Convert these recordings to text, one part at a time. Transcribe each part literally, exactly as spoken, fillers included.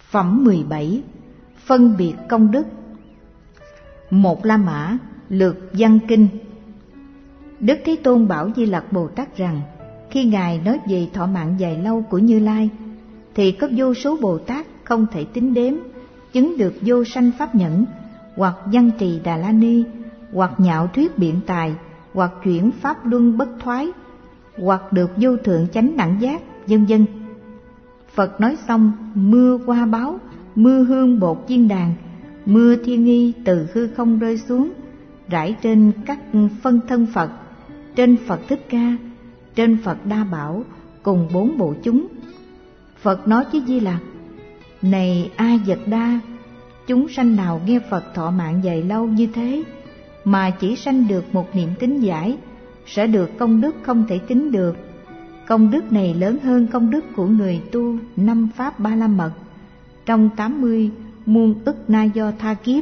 Phẩm mười bảy. Phân biệt công đức. Một La Mã lược văn kinh. Đức Thế Tôn bảo Di Lặc Bồ Tát rằng, khi Ngài nói về thọ mạng dài lâu của Như Lai, thì có vô số Bồ Tát không thể tính đếm, chứng được vô sanh pháp nhẫn, hoặc văn trì Đà La Ni, hoặc nhạo thuyết biện tài, hoặc chuyển pháp luân bất thoái, hoặc được vô thượng chánh đẳng giác, vân vân. Phật nói xong, mưa hoa báo, mưa hương bột chiên đàn, mưa thiên nghi từ hư không rơi xuống, rải trên các phân thân Phật, trên Phật Thích Ca, trên Phật Đa Bảo cùng bốn bộ chúng. Phật nói với Di Lặc: này A Vật Đa, chúng sanh nào nghe Phật thọ mạng dài lâu như thế mà chỉ sanh được một niệm tín giải, sẽ được công đức không thể tính được. Công đức này lớn hơn công đức của người tu năm pháp ba la mật trong tám mươi muôn ức na do tha kiếp.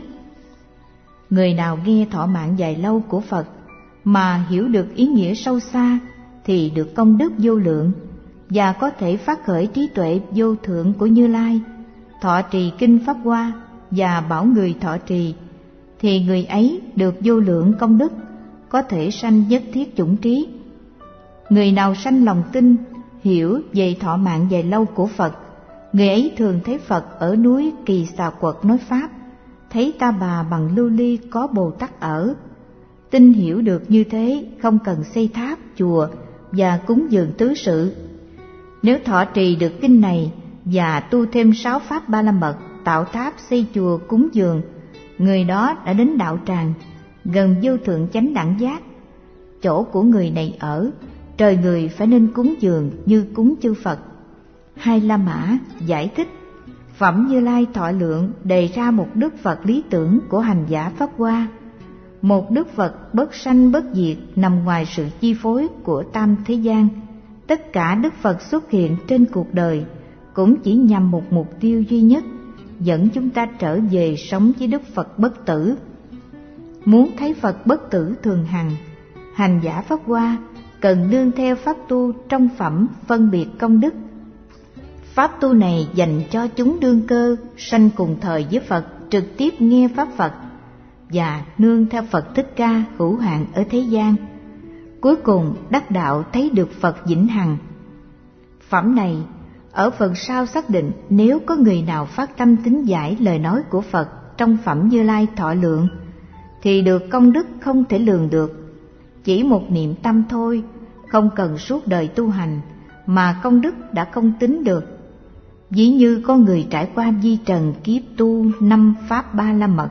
Người nào nghe thọ mạng dài lâu của Phật mà hiểu được ý nghĩa sâu xa thì được công đức vô lượng, và có thể phát khởi trí tuệ vô thượng của Như Lai, thọ trì kinh Pháp Hoa và bảo người thọ trì, thì người ấy được vô lượng công đức, có thể sanh nhất thiết chủng trí. Người nào sanh lòng tin, hiểu về thọ mạng dài lâu của Phật, người ấy thường thấy Phật ở núi Kỳ Xà Quật nói Pháp, thấy Ta Bà bằng lưu ly có Bồ Tát ở. Tin hiểu được như thế, không cần xây tháp, chùa và cúng dường tứ sự. Nếu thọ trì được kinh này và tu thêm sáu pháp ba la mật, tạo tháp, xây chùa, cúng dường, người đó đã đến đạo tràng, gần vô thượng chánh đẳng giác. Chỗ của người này ở, trời người phải nên cúng dường như cúng chư Phật. Hai La Mã giải thích: Phẩm Như Lai Thọ Lượng đề ra một đức Phật lý tưởng của hành giả Pháp Hoa, một đức Phật bất sanh bất diệt nằm ngoài sự chi phối của tam thế gian. Tất cả đức Phật xuất hiện trên cuộc đời cũng chỉ nhằm một mục tiêu duy nhất, dẫn chúng ta trở về sống với đức Phật bất tử. Muốn thấy Phật bất tử thường hằng, hành giả Pháp Hoa cần nương theo pháp tu trong phẩm phân biệt công đức. Pháp tu này dành cho chúng đương cơ sanh cùng thời với Phật, trực tiếp nghe pháp Phật và nương theo Phật Thích Ca hữu hạn ở thế gian. Cuối cùng đắc đạo thấy được Phật vĩnh hằng. Phẩm này ở phần sau xác định, nếu có người nào phát tâm tín giải lời nói của Phật trong phẩm Như Lai Thọ Lượng thì được công đức không thể lường được. Chỉ một niệm tâm thôi, không cần suốt đời tu hành mà công đức đã không tính được. Ví như con người trải qua vi trần kiếp tu năm pháp ba la mật,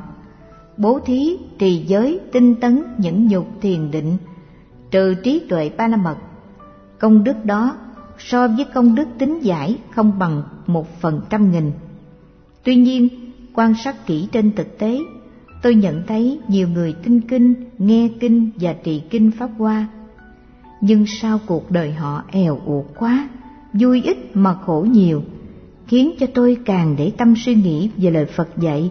bố thí, trì giới, tinh tấn, nhẫn nhục, thiền định, trừ trí tuệ ba la mật, công đức đó so với công đức tín giải không bằng một phần trăm nghìn. Tuy nhiên, quan sát kỹ trên thực tế, tôi nhận thấy nhiều người tin kinh, nghe kinh và trì kinh Pháp Hoa, nhưng sau cuộc đời họ èo uột quá, vui ít mà khổ nhiều, khiến cho tôi càng để tâm suy nghĩ về lời Phật dạy.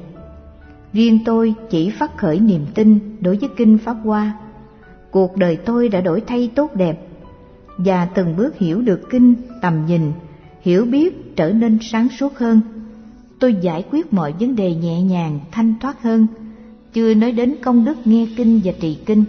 Riêng tôi chỉ phát khởi niềm tin đối với kinh Pháp Hoa, cuộc đời tôi đã đổi thay tốt đẹp, và từng bước hiểu được kinh, tầm nhìn, hiểu biết trở nên sáng suốt hơn. Tôi giải quyết mọi vấn đề nhẹ nhàng, thanh thoát hơn, chưa nói đến công đức nghe kinh và trì kinh.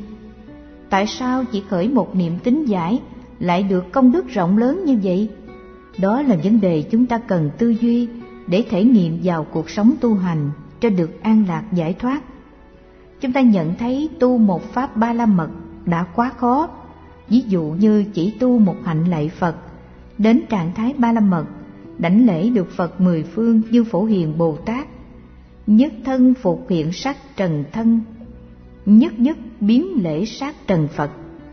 Tại sao chỉ khởi một niệm tín giải lại được công đức rộng lớn như vậy? Đó là vấn đề chúng ta cần tư duy để thể nghiệm vào cuộc sống tu hành cho được an lạc giải thoát. Chúng ta nhận thấy tu một pháp ba la mật đã quá khó. Ví dụ như chỉ tu một hạnh lạy Phật đến trạng thái ba la mật, đảnh lễ được Phật mười phương như Phổ Hiền Bồ Tát, nhất thân phục hiện sắc trần thân, nhất nhất biến lễ sát trần Phật.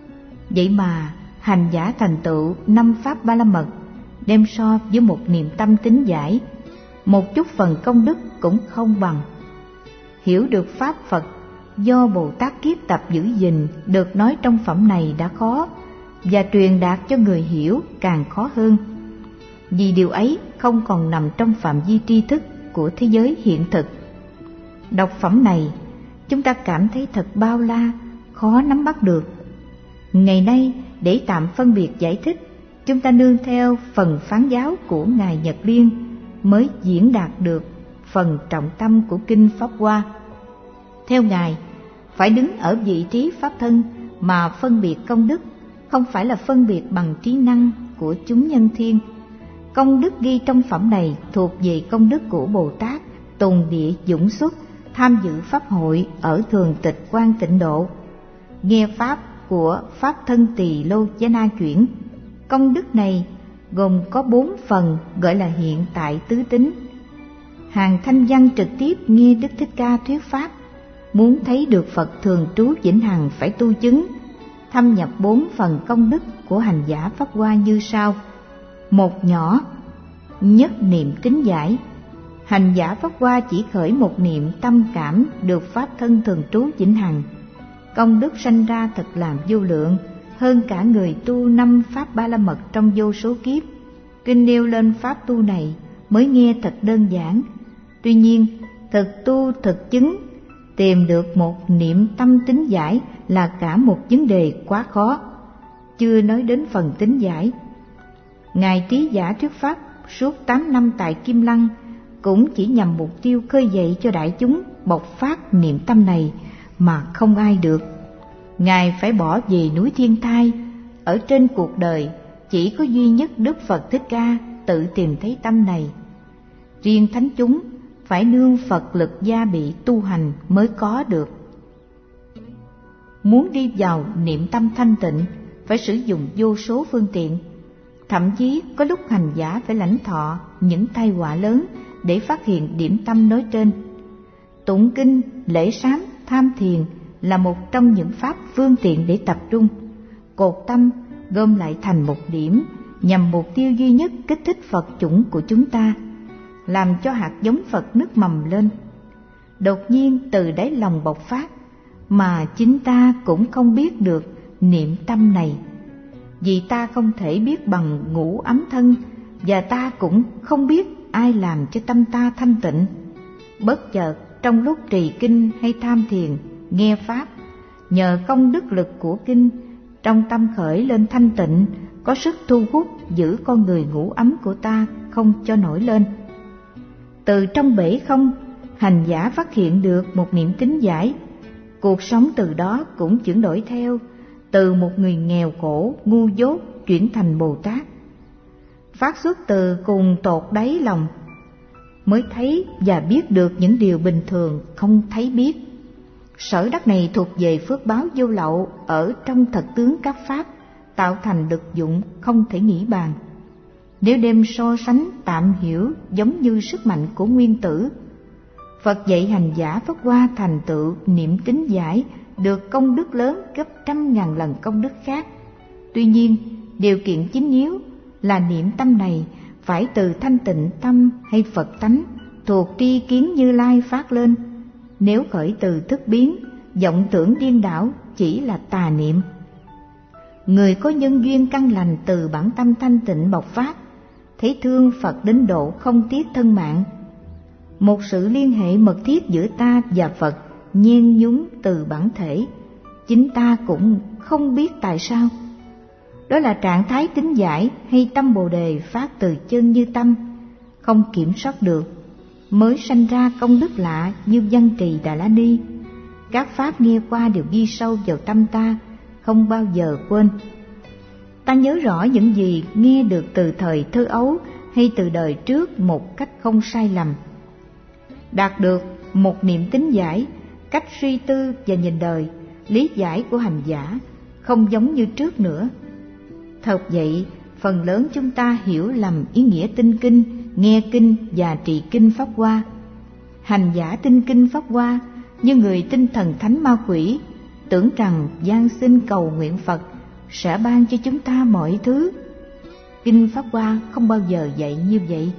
Vậy mà hành giả thành tựu năm pháp ba la mật đem so với một niềm tâm tín giải, một chút phần công đức cũng không bằng. Hiểu được pháp Phật do Bồ Tát kiếp tập giữ gìn được nói trong phẩm này đã khó, và truyền đạt cho người hiểu càng khó hơn, vì điều ấy không còn nằm trong phạm vi tri thức của thế giới hiện thực. Đọc phẩm này, chúng ta cảm thấy thật bao la, khó nắm bắt được. Ngày nay, để tạm phân biệt giải thích, chúng ta nương theo phần phán giáo của Ngài Nhật Liên mới diễn đạt được phần trọng tâm của Kinh Pháp Hoa. Theo Ngài, phải đứng ở vị trí Pháp thân mà phân biệt công đức, không phải là phân biệt bằng trí năng của chúng nhân thiên. Công đức ghi trong phẩm này thuộc về công đức của Bồ Tát Tùng Địa Dũng Xuất tham dự Pháp hội ở Thường Tịch Quan Tịnh Độ, nghe Pháp của Pháp Thân Tỳ Lô Giá Na chuyển. Công đức này gồm có bốn phần gọi là hiện tại tứ tính. Hàng thanh văn trực tiếp nghe Đức Thích Ca thuyết Pháp, muốn thấy được Phật thường trú vĩnh hằng phải tu chứng, thâm nhập bốn phần công đức của hành giả Pháp Hoa như sau. Một nhỏ, nhất niệm tín giải. Hành giả Pháp Hoa chỉ khởi một niệm tâm cảm được Pháp thân thường trú vĩnh hằng, công đức sanh ra thật làm vô lượng, hơn cả người tu năm Pháp Ba La Mật trong vô số kiếp. Kinh nêu lên Pháp tu này mới nghe thật đơn giản, tuy nhiên thực tu thực chứng, tìm được một niệm tâm tín giải là cả một vấn đề quá khó, chưa nói đến phần tín giải. Ngài Trí Giả thuyết Pháp suốt tám năm tại Kim Lăng cũng chỉ nhằm mục tiêu khơi dậy cho đại chúng bộc phát niệm tâm này mà không ai được. Ngài phải bỏ về núi Thiên Thai, ở trên cuộc đời chỉ có duy nhất Đức Phật Thích Ca tự tìm thấy tâm này. Riêng thánh chúng phải nương Phật lực gia bị tu hành mới có được. Muốn đi vào niệm tâm thanh tịnh phải sử dụng vô số phương tiện, thậm chí có lúc hành giả phải lãnh thọ những tai họa lớn để phát hiện điểm tâm nói trên. Tụng kinh, lễ sám, tham thiền là một trong những pháp phương tiện để tập trung cột tâm gom lại thành một điểm, nhằm mục tiêu duy nhất kích thích Phật chủng của chúng ta, làm cho hạt giống Phật nứt mầm lên. Đột nhiên từ đáy lòng bộc phát mà chính ta cũng không biết được niệm tâm này, vì ta không thể biết bằng ngũ ấm thân, và ta cũng không biết ai làm cho tâm ta thanh tịnh. Bất chợt trong lúc trì kinh hay tham thiền, nghe Pháp, nhờ công đức lực của kinh, trong tâm khởi lên thanh tịnh, có sức thu hút giữ con người ngũ ấm của ta không cho nổi lên. Từ trong bể không, hành giả phát hiện được một niệm tín giải, cuộc sống từ đó cũng chuyển đổi theo, từ một người nghèo khổ, ngu dốt chuyển thành Bồ Tát. Phát xuất từ cùng tột đáy lòng, mới thấy và biết được những điều bình thường không thấy biết. Sở đắc này thuộc về phước báo vô lậu ở trong thật tướng các pháp, tạo thành lực dụng không thể nghĩ bàn. Nếu đem so sánh tạm hiểu giống như sức mạnh của nguyên tử, Phật dạy hành giả Pháp Hoa thành tựu niệm tín giải được công đức lớn gấp trăm ngàn lần công đức khác. Tuy nhiên, điều kiện chính yếu là niệm tâm này phải từ thanh tịnh tâm hay Phật tánh thuộc tri kiến Như Lai phát lên. Nếu khởi từ thức biến, vọng tưởng điên đảo chỉ là tà niệm. Người có nhân duyên căn lành từ bản tâm thanh tịnh bộc phát, thấy thương Phật đến độ không tiếc thân mạng. Một sự liên hệ mật thiết giữa ta và Phật nhen nhúng từ bản thể, chính ta cũng không biết tại sao. Đó là trạng thái tín giải hay tâm Bồ Đề phát từ chân như tâm, không kiểm soát được, mới sanh ra công đức lạ như Văn Trì Đà La Ni. Các pháp nghe qua đều ghi sâu vào tâm ta, không bao giờ quên. Ta nhớ rõ những gì nghe được từ thời thơ ấu hay từ đời trước một cách không sai lầm. Đạt được một niệm tín giải, cách suy tư và nhìn đời, lý giải của hành giả không giống như trước nữa. Thật vậy, phần lớn chúng ta hiểu lầm ý nghĩa tin kinh, nghe kinh và trì kinh Pháp Hoa. Hành giả tin kinh Pháp Hoa như người tin thần thánh ma quỷ, tưởng rằng van xin cầu nguyện Phật sẽ ban cho chúng ta mọi thứ. Kinh Pháp Hoa không bao giờ dạy như vậy.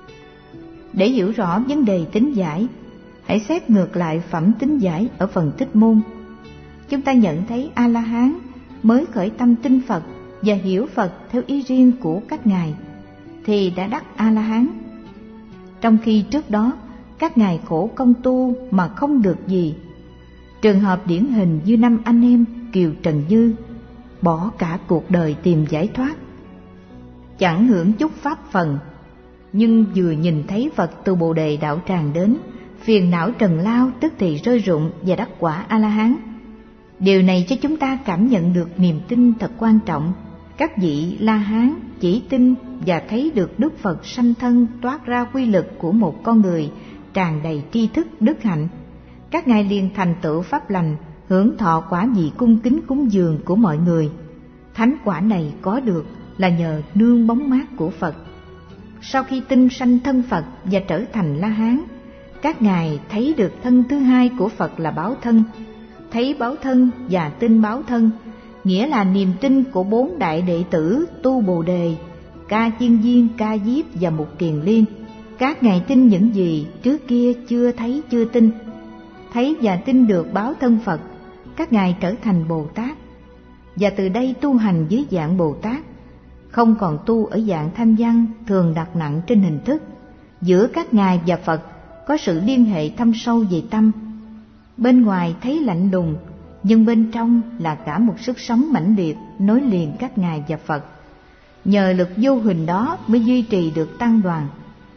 Để hiểu rõ vấn đề tín giải, hãy xét ngược lại phẩm tín giải ở phần Tích Môn. Chúng ta nhận thấy A-la-hán mới khởi tâm tin Phật và hiểu Phật theo ý riêng của các ngài thì đã đắc A-la-hán, trong khi trước đó các ngài khổ công tu mà không được gì. Trường hợp điển hình như năm anh em Kiều Trần Như bỏ cả cuộc đời tìm giải thoát, chẳng hưởng chút pháp phần, nhưng vừa nhìn thấy Phật từ Bồ Đề đạo tràng đến, phiền não trần lao tức thì rơi rụng và đắc quả A-la-hán. Điều này cho chúng ta cảm nhận được niềm tin thật quan trọng. Các vị La Hán chỉ tin và thấy được Đức Phật sanh thân toát ra quy lực của một con người tràn đầy tri thức đức hạnh. Các ngài liền thành tựu pháp lành, hưởng thọ quả vị cung kính cúng dường của mọi người. Thánh quả này có được là nhờ nương bóng mát của Phật. Sau khi tin sanh thân Phật và trở thành La Hán, các ngài thấy được thân thứ hai của Phật là báo thân. Thấy báo thân và tin báo thân nghĩa là niềm tin của bốn đại đệ tử tu Bồ Đề, Ca Chiên Viên, Ca Diếp và Mục Kiền Liên. Các ngài tin những gì trước kia chưa thấy chưa tin. Thấy và tin được báo thân Phật, các ngài trở thành Bồ Tát, và từ đây tu hành dưới dạng Bồ Tát, không còn tu ở dạng thanh văn thường đặt nặng trên hình thức. Giữa các ngài và Phật có sự liên hệ thâm sâu về tâm. Bên ngoài thấy lạnh lùng, nhưng bên trong là cả một sức sống mãnh liệt nối liền các ngài và Phật. Nhờ lực vô hình đó mới duy trì được tăng đoàn.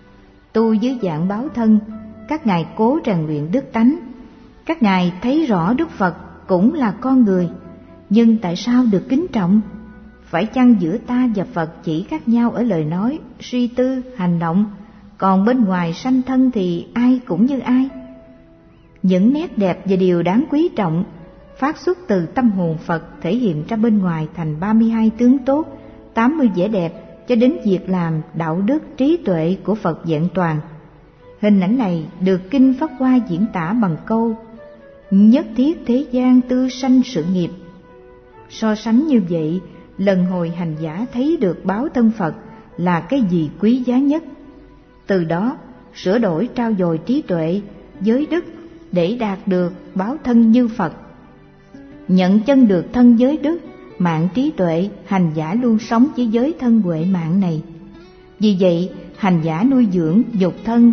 Tu dưới dạng báo thân, các ngài cố rèn luyện đức tánh. Các ngài thấy rõ Đức Phật cũng là con người, nhưng tại sao được kính trọng? Phải chăng giữa ta và Phật chỉ khác nhau ở lời nói, suy tư, hành động, còn bên ngoài sanh thân thì ai cũng như ai? Những nét đẹp và điều đáng quý trọng phát xuất từ tâm hồn Phật thể hiện ra bên ngoài thành ba mươi hai tướng tốt, tám mươi vẻ đẹp, cho đến việc làm, đạo đức, trí tuệ của Phật vẹn toàn. Hình ảnh này được Kinh Pháp Hoa diễn tả bằng câu: nhất thiết thế gian tư sanh sự nghiệp. So sánh như vậy, lần hồi hành giả thấy được báo thân Phật là cái gì quý giá nhất. Từ đó sửa đổi trao dồi trí tuệ, giới đức để đạt được báo thân như Phật. Nhận chân được thân giới đức, mạng trí tuệ, hành giả luôn sống với giới thân huệ mạng này. Vì vậy, hành giả nuôi dưỡng dục thân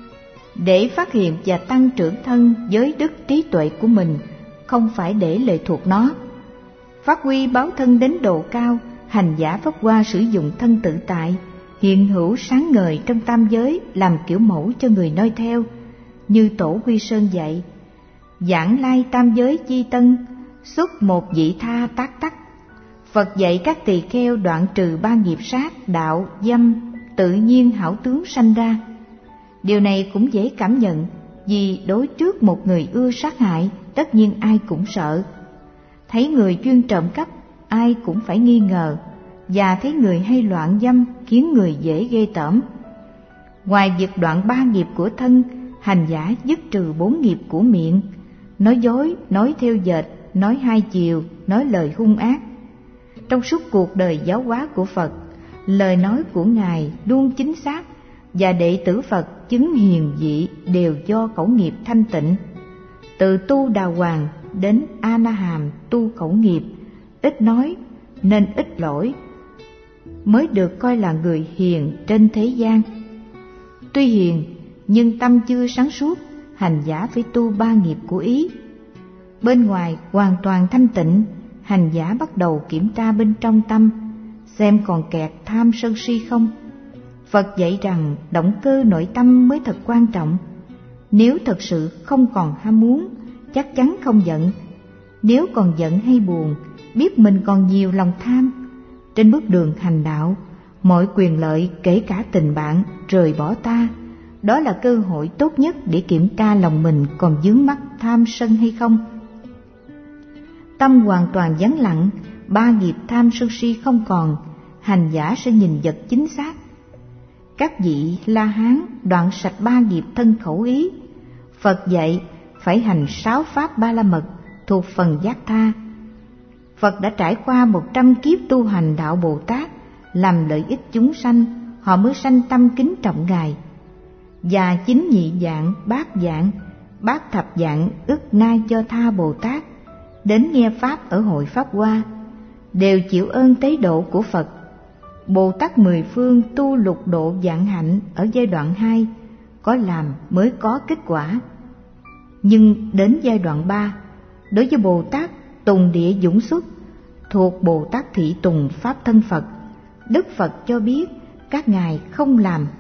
để phát hiện và tăng trưởng thân giới đức trí tuệ của mình, không phải để lệ thuộc nó. Phát huy báo thân đến độ cao, hành giả Pháp Hoa sử dụng thân tự tại, hiện hữu sáng ngời trong tam giới làm kiểu mẫu cho người noi theo. Như Tổ Quy Sơn dạy: giảng lai tam giới chi tân, xuất một vị tha tác tắc. Phật dạy các tỳ kheo đoạn trừ ba nghiệp sát, đạo, dâm, tự nhiên hảo tướng sanh ra. Điều này cũng dễ cảm nhận, vì đối trước một người ưa sát hại, tất nhiên ai cũng sợ. Thấy người chuyên trộm cắp, ai cũng phải nghi ngờ, và thấy người hay loạn dâm khiến người dễ ghê tởm. Ngoài việc đoạn ba nghiệp của thân, hành giả dứt trừ bốn nghiệp của miệng: nói dối, nói theo dệt, nói hai chiều, nói lời hung ác. Trong suốt cuộc đời giáo hóa của Phật, lời nói của Ngài luôn chính xác, và đệ tử Phật chứng hiền vị đều do khẩu nghiệp thanh tịnh. Từ tu đà hoàng đến A Na Hàm tu khẩu nghiệp, ít nói nên ít lỗi, mới được coi là người hiền trên thế gian. Tuy hiền nhưng tâm chưa sáng suốt, hành giả phải tu ba nghiệp của ý. Bên ngoài hoàn toàn thanh tịnh, hành giả bắt đầu kiểm tra bên trong tâm, xem còn kẹt tham sân si không. Phật dạy rằng động cơ nội tâm mới thật quan trọng. Nếu thật sự không còn ham muốn, chắc chắn không giận. Nếu còn giận hay buồn, biết mình còn nhiều lòng tham. Trên bước đường hành đạo, mọi quyền lợi kể cả tình bạn rời bỏ ta, đó là cơ hội tốt nhất để kiểm tra lòng mình còn vướng mắc tham sân hay không. Tâm hoàn toàn vắng lặng, ba nghiệp tham sân si không còn, hành giả sẽ nhìn vật chính xác. Các vị La Hán đoạn sạch ba nghiệp thân khẩu ý. Phật dạy phải hành sáu pháp ba la mật thuộc phần giác tha. Phật đã trải qua một trăm kiếp tu hành đạo Bồ Tát, làm lợi ích chúng sanh, họ mới sanh tâm kính trọng Ngài. Và chính nhị dạng, bát dạng, bát thập dạng ức na cho tha Bồ Tát đến nghe pháp ở hội Pháp Hoa, đều chịu ơn tế độ của Phật. Bồ Tát mười phương tu lục độ vạn hạnh ở giai đoạn hai, có làm mới có kết quả. Nhưng đến giai đoạn ba, đối với Bồ Tát Tùng Địa Dũng Xuất, thuộc Bồ Tát Thị Tùng Pháp Thân Phật, Đức Phật cho biết các ngài không làm,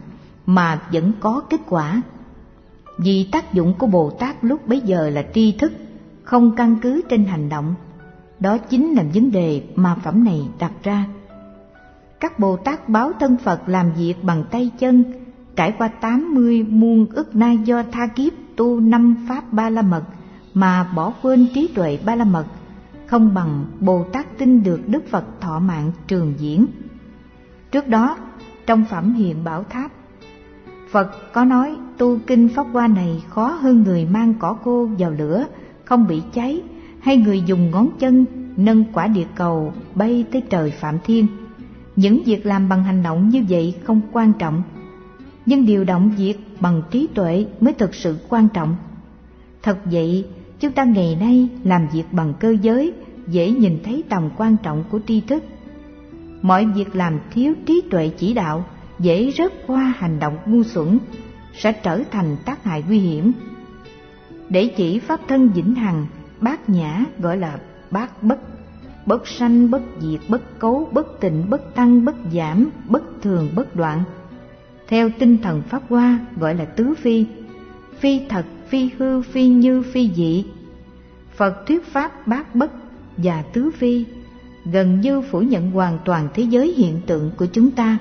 mà vẫn có kết quả. Vì tác dụng của Bồ Tát lúc bấy giờ là tri thức, không căn cứ trên hành động. Đó chính là vấn đề mà phẩm này đặt ra. Các Bồ Tát báo thân Phật làm việc bằng tay chân, trải qua tám mươi muôn ức na do tha kiếp tu năm pháp ba la mật mà bỏ quên trí tuệ ba la mật, không bằng Bồ Tát tin được Đức Phật thọ mạng trường diễn. Trước đó, trong phẩm Hiện Bảo Tháp, Phật có nói tu kinh Pháp Hoa này khó hơn người mang cỏ khô vào lửa không bị cháy, hay người dùng ngón chân nâng quả địa cầu bay tới trời Phạm Thiên. Những việc làm bằng hành động như vậy không quan trọng, nhưng điều động việc bằng trí tuệ mới thực sự quan trọng. Thật vậy, chúng ta ngày nay làm việc bằng cơ giới dễ nhìn thấy tầm quan trọng của tri thức. Mọi việc làm thiếu trí tuệ chỉ đạo dễ rớt qua hành động ngu xuẩn, sẽ trở thành tác hại nguy hiểm. Để chỉ pháp thân vĩnh hằng, bát nhã gọi là bát bất, bất sanh, bất diệt, bất cấu, bất tịnh, bất tăng, bất giảm, bất thường, bất đoạn. Theo tinh thần Pháp Hoa gọi là tứ phi, phi thật, phi hư, phi như, phi dị. Phật thuyết pháp bát bất và tứ phi gần như phủ nhận hoàn toàn thế giới hiện tượng của chúng ta.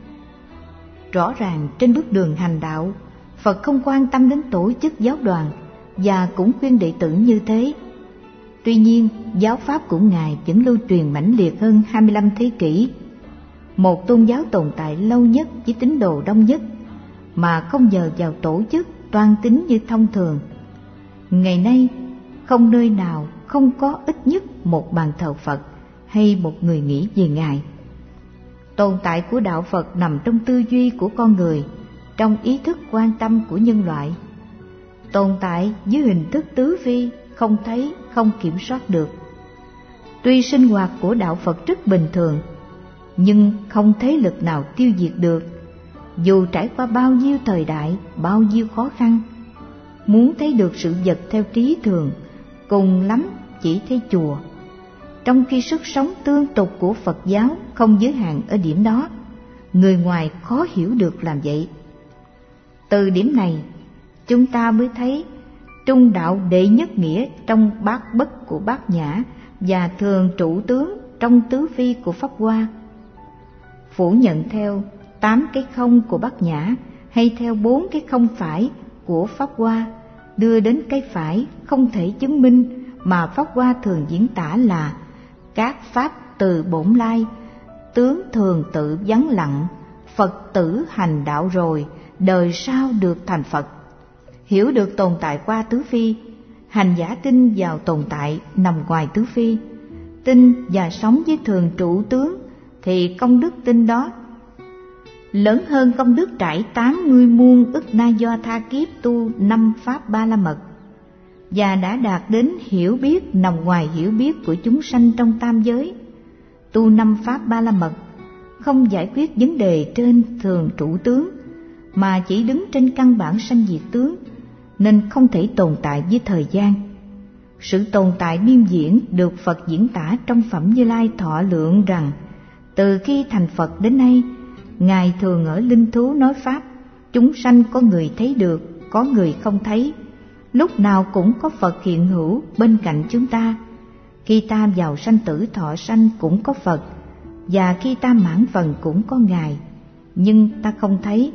Rõ ràng trên bước đường hành đạo, Phật không quan tâm đến tổ chức giáo đoàn và cũng khuyên đệ tử như thế. Tuy nhiên, giáo pháp của Ngài vẫn lưu truyền mãnh liệt hơn hai mươi lăm thế kỷ. Một tôn giáo tồn tại lâu nhất với tín đồ đông nhất, mà không nhờ vào tổ chức toan tính như thông thường. Ngày nay, không nơi nào không có ít nhất một bàn thờ Phật hay một người nghĩ về Ngài. Tồn tại của đạo Phật nằm trong tư duy của con người, trong ý thức quan tâm của nhân loại. Tồn tại dưới hình thức tứ phi, không thấy, không kiểm soát được. Tuy sinh hoạt của đạo Phật rất bình thường, nhưng không thế lực nào tiêu diệt được, dù trải qua bao nhiêu thời đại, bao nhiêu khó khăn. Muốn thấy được sự vật theo trí thường, cùng lắm chỉ thấy chùa, trong khi sức sống tương tục của Phật giáo không giới hạn ở điểm đó. Người ngoài khó hiểu được làm vậy. Từ điểm này, chúng ta mới thấy trung đạo đệ nhất nghĩa trong bát bất của Bát Nhã và thường trụ tướng trong tứ phi của Pháp Hoa. Phủ nhận theo tám cái không của Bát Nhã hay theo bốn cái không phải của Pháp Hoa, đưa đến cái phải không thể chứng minh mà Pháp Hoa thường diễn tả là các pháp từ bổn lai, tướng thường tự vắng lặng, Phật tử hành đạo rồi, đời sau được thành Phật. Hiểu được tồn tại qua tứ phi, hành giả tin vào tồn tại nằm ngoài tứ phi, tin và sống với thường trụ tướng, thì công đức tin đó lớn hơn công đức trải tám mươi muôn ức na do tha kiếp tu năm pháp ba la mật, và đã đạt đến hiểu biết nằm ngoài hiểu biết của chúng sanh trong tam giới. Tu năm pháp ba la mật không giải quyết vấn đề trên thường trụ tướng, mà chỉ đứng trên căn bản sanh diệt tướng, nên không thể tồn tại với thời gian. Sự tồn tại miên diễn được Phật diễn tả trong phẩm Như Lai thọ lượng rằng, từ khi thành Phật đến nay, Ngài thường ở linh thú nói pháp, chúng sanh có người thấy được, có người không thấy. Lúc nào cũng có Phật hiện hữu bên cạnh chúng ta. Khi ta vào sanh tử thọ sanh cũng có Phật, và khi ta mãn phần cũng có Ngài, nhưng ta không thấy.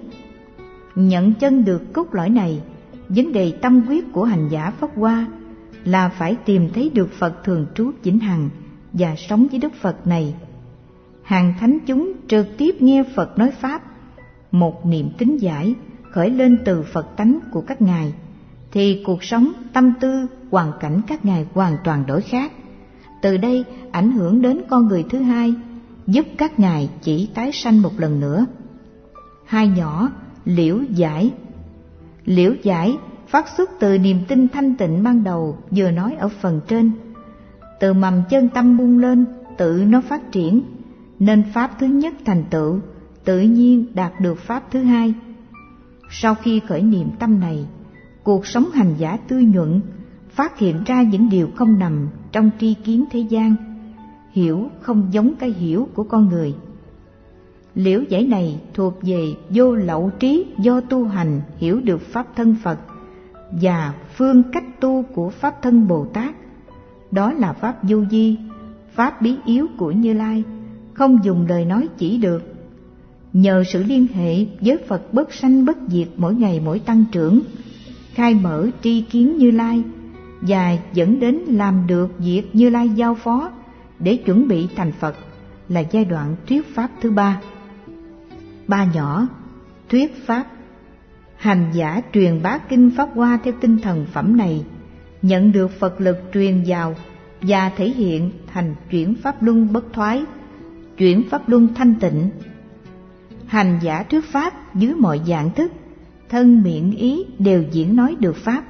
Nhận chân được cốt lõi này, vấn đề tâm quyết của hành giả Pháp Hoa là phải tìm thấy được Phật thường trú vĩnh hằng và sống với Đức Phật này. Hàng thánh chúng trực tiếp nghe Phật nói pháp, một niềm tín giải khởi lên từ Phật tánh của các ngài, thì cuộc sống, tâm tư, hoàn cảnh các ngài hoàn toàn đổi khác. Từ đây ảnh hưởng đến con người thứ hai, giúp các ngài chỉ tái sanh một lần nữa. Hai nhỏ liễu giải. Liễu giải phát xuất từ niềm tin thanh tịnh ban đầu vừa nói ở phần trên. Từ mầm chân tâm bung lên, tự nó phát triển, nên pháp thứ nhất thành tựu, tự nhiên đạt được pháp thứ hai. Sau khi khởi niệm tâm này, cuộc sống hành giả tươi nhuận, phát hiện ra những điều không nằm trong tri kiến thế gian, hiểu không giống cái hiểu của con người. Liễu giải này thuộc về vô lậu trí do tu hành hiểu được pháp thân Phật và phương cách tu của pháp thân Bồ Tát. Đó là pháp vô vi, pháp bí yếu của Như Lai, không dùng lời nói chỉ được. Nhờ sự liên hệ với Phật bất sanh bất diệt mỗi ngày mỗi tăng trưởng, khai mở tri kiến Như Lai và dẫn đến làm được việc Như Lai giao phó để chuẩn bị thành Phật là giai đoạn thuyết pháp thứ ba. Ba nhỏ, thuyết pháp. Hành giả truyền bá kinh Pháp Hoa theo tinh thần phẩm này, nhận được Phật lực truyền vào và thể hiện thành chuyển pháp luân bất thoái, chuyển pháp luân thanh tịnh. Hành giả thuyết pháp dưới mọi dạng thức, thân miệng ý đều diễn nói được pháp.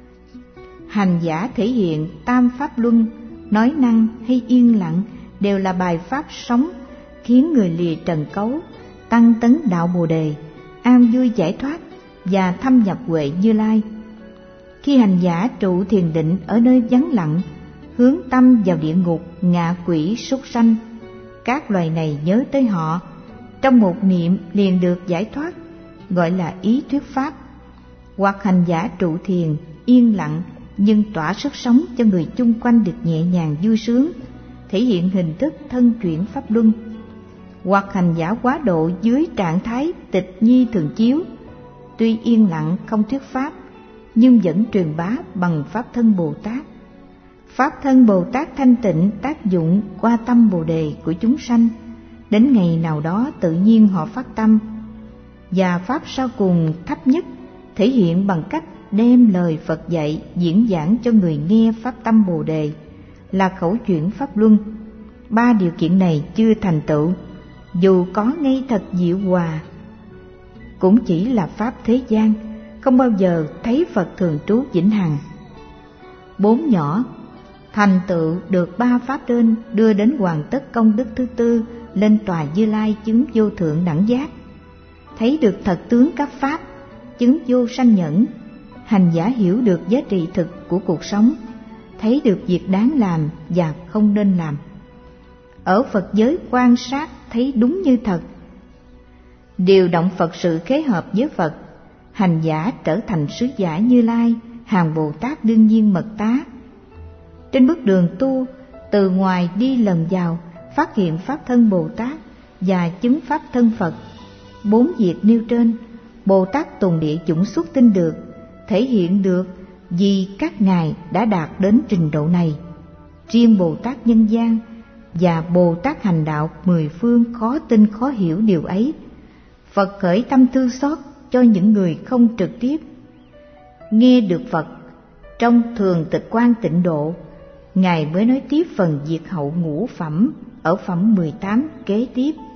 Hành giả thể hiện tam pháp luân, nói năng hay yên lặng đều là bài pháp sống, khiến người lìa trần cấu, tăng tấn đạo Bồ Đề, an vui giải thoát và thâm nhập huệ Như Lai. Khi hành giả trụ thiền định ở nơi vắng lặng, hướng tâm vào địa ngục, ngạ quỷ, súc sanh, các loài này nhớ tới họ, trong một niệm liền được giải thoát, gọi là ý thuyết pháp. Hoặc hành giả trụ thiền yên lặng nhưng tỏa sức sống cho người chung quanh được nhẹ nhàng vui sướng, thể hiện hình thức thân chuyển pháp luân. Hoặc hành giả quá độ dưới trạng thái tịch nhi thường chiếu, tuy yên lặng không thuyết pháp nhưng vẫn truyền bá bằng pháp thân Bồ Tát. Pháp thân Bồ Tát thanh tịnh tác dụng qua tâm Bồ Đề của chúng sanh, đến ngày nào đó tự nhiên họ phát tâm. Và pháp sau cùng thấp nhất thể hiện bằng cách đem lời Phật dạy diễn giảng cho người nghe pháp tâm Bồ Đề, là khẩu chuyển pháp luân. Ba điều kiện này chưa thành tựu, dù có ngay thật diệu hòa, cũng chỉ là pháp thế gian, không bao giờ thấy Phật thường trú vĩnh hằng. Bốn nhỏ, thành tựu được ba pháp trên đưa đến hoàn tất công đức thứ tư, lên tòa Như Lai chứng vô thượng đẳng giác, thấy được thật tướng các pháp, chứng vô sanh nhẫn. Hành giả hiểu được giá trị thực của cuộc sống, thấy được việc đáng làm và không nên làm. Ở Phật giới quan sát thấy đúng như thật, điều động Phật sự khế hợp với Phật, hành giả trở thành sứ giả Như Lai, hàng Bồ Tát đương nhiên mật tá. Trên bước đường tu, từ ngoài đi lần vào, phát hiện pháp thân Bồ Tát và chứng pháp thân Phật. Bốn việc nêu trên, Bồ Tát Tùng Địa Chủng xuất tinh được, thể hiện được vì các ngài đã đạt đến trình độ này. Riêng Bồ Tát Nhân Gian và Bồ Tát Hành Đạo mười phương khó tin khó hiểu điều ấy. Phật khởi tâm thương xót cho những người không trực tiếp nghe được Phật trong thường tịch quan tịnh độ. Ngài mới nói tiếp phần diệt hậu ngũ phẩm ở phẩm mười tám kế tiếp.